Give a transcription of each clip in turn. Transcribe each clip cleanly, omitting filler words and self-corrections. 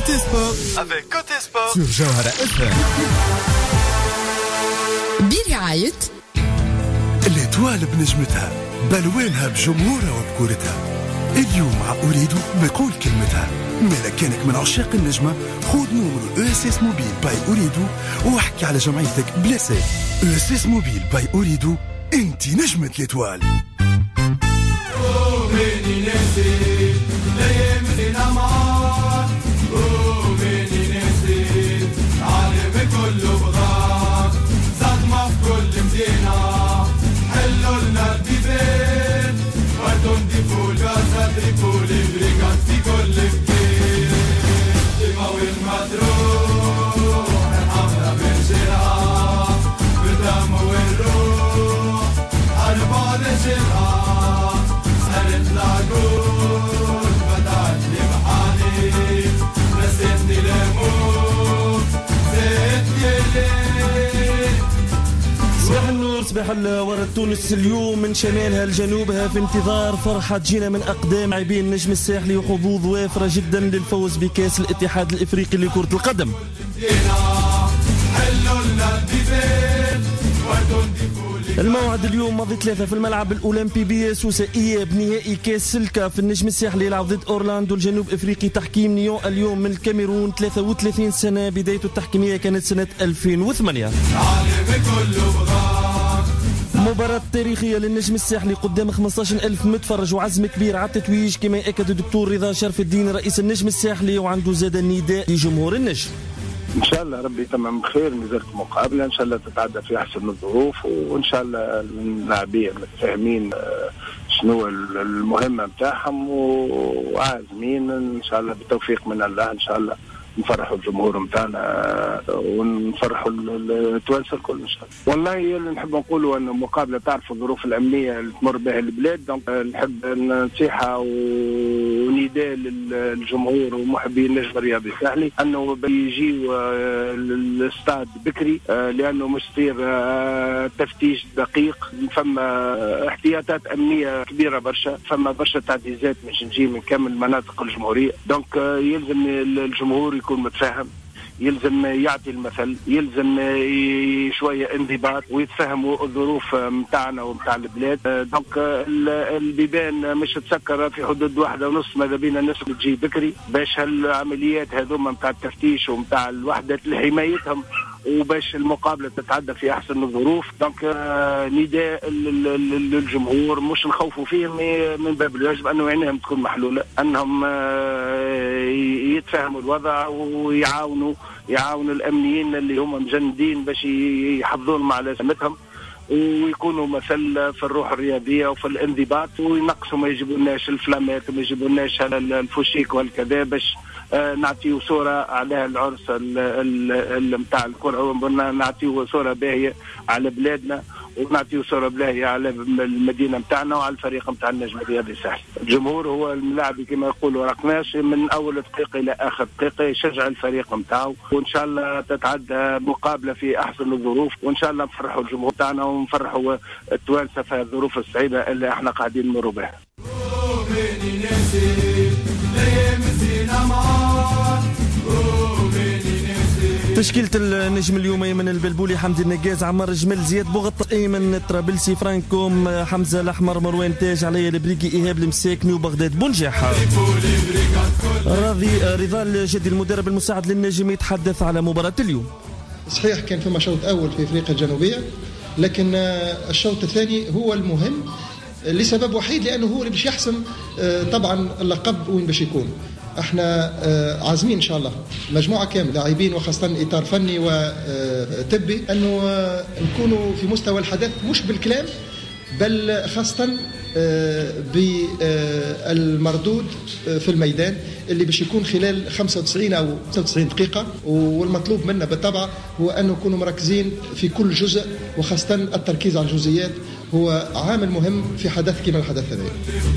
Côté Sport avec Côté Sport sur Jawhara FM. برعاية الإتوال بنجمتها بلوانها بجمهورها وبكورتها. اليوم مع أريد بقول كلمتها. مالا كانك من عشاق النجمة خود نومرو ESS موبيل باي أريدو واحكي على جمعيتك بلاسي. ESS موبيل باي أريدو، انت نجمة الإتوال. صباح ورد تونس اليوم من شمالها لجنوبها في انتظار فرحة تجينا من أقدام لاعبين النجم الساحلي وحظوظ وافرة جدا للفوز بكأس الاتحاد الإفريقي لكرة القدم. الموعد اليوم ماضي 3 في الملعب الأولمبي بسوسة، إياب نهائي كأس سلكا في النجم الساحلي يلعب ضد أورلاندو الجنوب إفريقي. تحكيم نيون اليوم من الكاميرون، 33 سنة، بدايته التحكيمية كانت سنة 2008. مباراة تاريخية للنجم الساحلي قدام 15,000 متفرج وعزم كبير على التتويج كما أكد الدكتور رضا شرف الدين رئيس النجم الساحلي، وعنده زاد النداء لجمهور النجم. ان شاء الله ربي يتمم بخير نزلت مقابله ان شاء الله تتعدى في احسن الظروف، وان شاء الله اللاعبين متفاهمين شنو المهمه نتاعهم وعازمين ان شاء الله بتوفيق من الله. ان شاء الله نفرحوا الجمهور نتاعنا ونفرحوا التوانسه الكل ان شاء الله. والله اللي نحب نقوله انه مقابله تعرف الظروف الامنيه اللي تمر بها البلاد، دونك نحب نصيحه ونداء للجمهور ومحبي النجم الرياضي الساحلي انه بيجيوا الاستاد بكري، لانه مش تصير تفتيش دقيق، فما احتياطات امنيه كبيره برشا، فما برشا تعزيزات باش نجي من كامل المناطق الجمهوريه. دونك يلزم الجمهور يكون متفاهم، يلزم يعطي المثل، يلزم شويه انضباط ويتفهموا الظروف متاعنا ومتاع البلاد. دونك البيبان مش تسكر في حدود 1:30، ماذا بينا الناس تجي بكري باش هالعمليات هذوما متاع التفتيش ومتاع الوحدات لحمايتهم وباش المقابله تتعدى في احسن الظروف. دونك نداء للجمهور مش نخوفوا فيهم، من باب الواجب انه عينيهم تكون محلوله، انهم يتفهموا الوضع ويعاونوا الامنيين اللي هم مجندين باش يحافظون على سلامتهم ويكونوا مثل في الروح الرياضيه وفي الانضباط، وينقصوا ما يجيبولناش الفلامات وما يجيبولناش الفوشيك والكذا، باش نعطيو صوره على العرس نتاع الكره، نعطيو صوره باهيه على بلادنا ونعطيو صوره باهيه على المدينه نتاعنا وعلى الفريق نتاع النجم الرياضي الساحلي. الجمهور هو الملاعب كما يقولوا رقناش من اول دقيقه الى اخر دقيقه، يشجع الفريق نتاعو، وان شاء الله تتعدى مقابله في احسن الظروف، وان شاء الله نفرحوا الجمهور تاعنا ونفرحوا التوانسه في الظروف الصعيبه اللي احنا قاعدين نمروا بها. تشكيلة النجم اليوم: أيمن البلبولي، حمدي النقاز، عمار جمل، زياد بوغط، أيمن الطرابلسي، فرانكوم، حمزة الأحمر، مروان تاج، علي البريقي، إيهاب المساكني، وبغداد بونجاح. رضا الجدي المدرب المساعد للنجم يتحدث على مباراة اليوم. صحيح كان فما شوط أول في أفريقيا الجنوبية، لكن الشوط الثاني هو المهم لسبب وحيد، لأنه هو اللي باش يحسم طبعا اللقب وين باش يكون. احنا عازمين ان شاء الله مجموعه كامله لاعبين وخاصه اطار فني وطبي انه نكونوا في مستوى الحدث، مش بالكلام بل خاصه بالمردود في الميدان اللي باش يكون خلال 95 او 96 دقيقه. والمطلوب منا بالطبع هو ان نكونوا مركزين في كل جزء، وخاصه التركيز على الجزئيات هو عامل مهم في حدث كما الحدث هذا.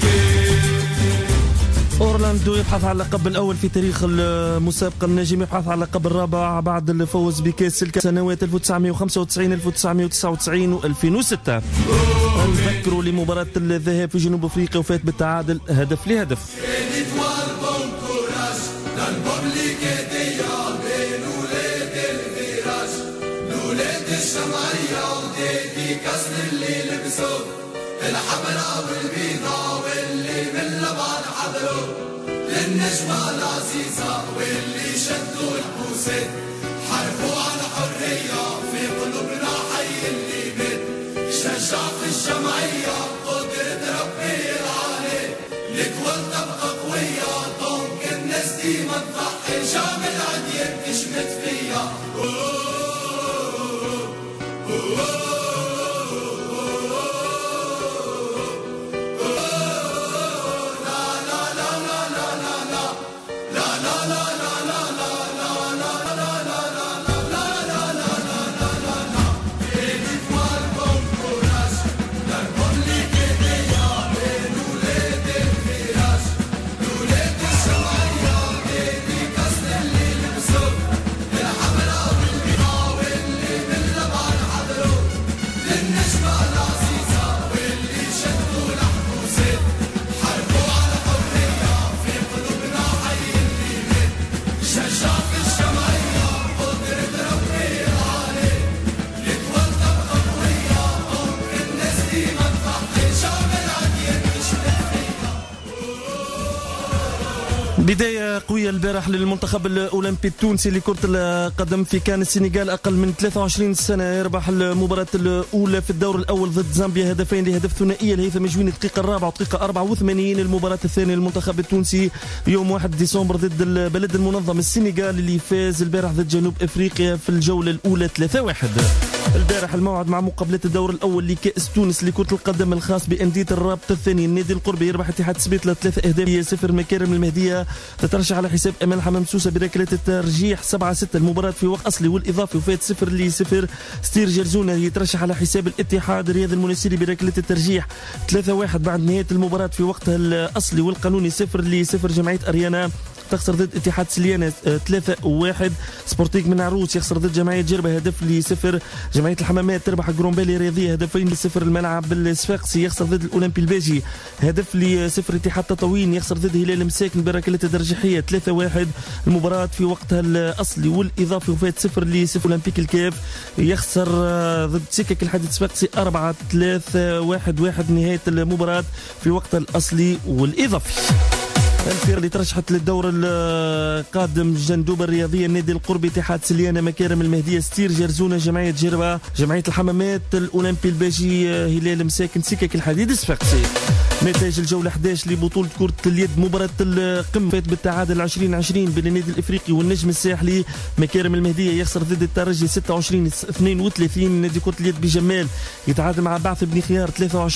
أورلاندو يبحث على اللقب الأول في تاريخ المسابقة، النجم يبحث على اللقب الرابع بعد الفوز بكأس سلكا سنوات 1995 1999 و2006. نذكروا لمباراة الذهاب في جنوب أفريقيا وفات بالتعادل 1-1. الكيدية بين ولاد الفراش لولاد الشمعية وديدي كسر اللي لبسوا الحمراء والبيضاء واللي من لبعض حضروا للنجمة العزيزة واللي شدوا الحوسات حاربوا على حرية في قلوبنا حي اللي مات شجع في الجمعية قدرة ربي العالي الكل تبقى قوية دونك الناس ديما تضحي شامل عديان تشمت فيا بداية قوية البارح للمنتخب الأولمبي التونسي لكرة القدم في كان السنغال أقل من 23 سنة يربح المباراة الأولى في الدور الأول ضد زامبيا هدفين لهدف ثنائية لهيثم مجويني الدقيقة الرابعة ودقيقة 84. المباراة الثانية للمنتخب التونسي يوم 1 ديسمبر ضد البلد المنظم السنغال اللي فاز البارح ضد جنوب أفريقيا في الجولة الأولى 3-1. البارح الموعد مع مقابلة الدور الأول لكأس تونس لكرة القدم الخاص بأندية الرابطة الثاني. النادي القربي يربح اتحاد سبيطلة 3-0. مكارم المهدية تترشح على حساب أمال حمام سوسة بركلة الترجيح 7-6. المباراة في وقت أصلي والإضافي وفات 0-0. ستير جرزونة يترشح على حساب الاتحاد الرياضي المنسيري بركلة الترجيح 3-1 بعد نهاية المباراة في وقتها الأصلي والقانوني 0-0. جمعية أريانا تخسر ضد اتحاد سليانة 3-1. سبورتيك من عروس يخسر ضد جمعية جربة 1-0. جمعية الحمامات تربح جرومبالي الرياضية 2-0. الملعب الصفاقسي يخسر ضد الأولمبي الباجي 1-0. اتحاد تطاوين يخسر ضد هلال مساكن بركلة الترجيحية 3-1. المباراة في وقتها الأصلي والإضافي وفات 0-0. أولمبيك الكاف يخسر ضد سكك الحديد الصفاقسي 4-3-1. نهاية المباراة في وقتها الأصلي والإضافي. الفرق اللي ترشحت للدور القادم جندوبة الرياضية النادي القربي اتحاد سليانة مكارم المهدية ستير جرزونة جمعية جربة جمعية الحمامات الأولمبي الباجي هلال مساكن سكك الحديد الصفاقسي. نتائج الجولة 11 لبطولة كرة اليد مباراة القمة فات بالتعادل 2020 بين النادي الإفريقي والنجم الساحلي. مكارم المهدية يخسر ضد الترجي 26-32. نادي كرة اليد بجمال يتعادل مع بعث بن خيار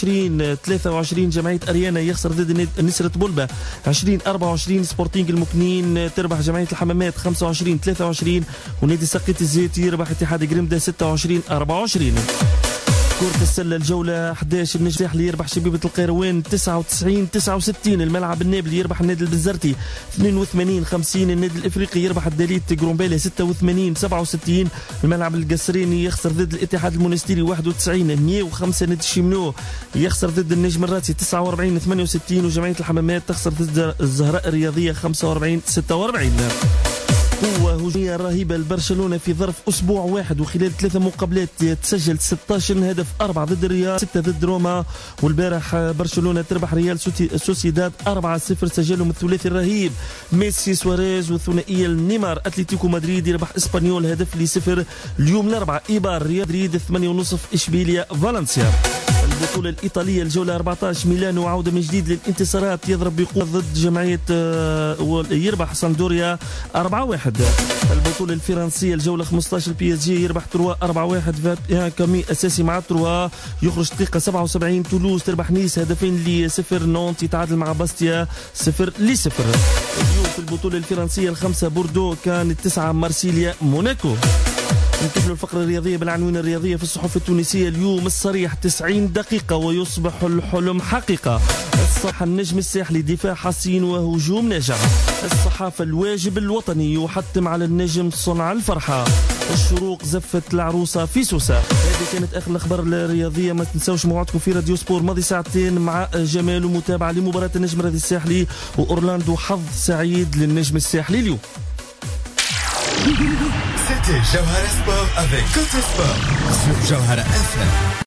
23-23. جمعية أريانا يخسر ضد نسرة بلبة 20-24. سبورتينج المكنين تربح جمعية الحمامات 25-23. ونادي سقيط الزيت يربح اتحاد قرمدة 26-24. كرة السلة الجولة 11 النجم الساحلي يربح شبيبة القيروان 99-69. الملعب النابلي يربح النادي البزرتي 82-50. النادي الافريقي يربح الدليت جرومبالي 86-67. الملعب القصريني يخسر ضد الاتحاد المونستيري 91-105. نادي الشمنو يخسر ضد النجم الراسي 49-68. وجمعية الحمامات تخسر ضد الزهراء الرياضية 45-46. قوة هجومية رهيبة لبرشلونة في ظرف أسبوع واحد وخلال 3 مقابلات تسجل 16 هدف 4 ضد الريال 6 ضد روما. والبارح برشلونة تربح ريال سوسيداد 4-0. سجلهم الثلاثي الرهيب ميسي سواريز والثنائية نيمار. أتلتيكو مدريد يربح إسبانيول 1-0. اليوم الأربعاء إيبار ريال مدريد 8:30. إشبيليا فالنسيا. البطولة الإيطالية الجولة 14 ميلانو عودة من جديد للانتصارات يضرب بقوة ضد جمعية يربح ساندوريا 4-1. البطولة الفرنسية الجولة 15 بي اس جي يربح تروا 4-1. كامي أساسي مع تروا يخرج دقيقة 77. تولوز تربح نيس 2-0. نونت يتعادل مع باستيا 0-0. اليوم في البطولة الفرنسية الخمسة بوردو كان 9 مارسيليا موناكو. نكمل الفقرة الرياضية بالعناوين الرياضية في الصحف التونسية اليوم. الصريح 90 دقيقة ويصبح الحلم حقيقة. الصحة النجم الساحلي دفاع حصين وهجوم ناجع. الصحافة الواجب الوطني يحتم على النجم صنع الفرحة. الشروق زفت العروسة في سوسة. هذه كانت آخر الأخبار الرياضية. ما تنسوش موعدكم في راديو سبور ماضي ساعتين مع جمال ومتابعة لمباراة النجم الرياضي الساحلي وأورلاندو. حظ سعيد للنجم الساحلي اليوم. C'était Jawhara Sport avec Côté Sport sur Jawhara FM.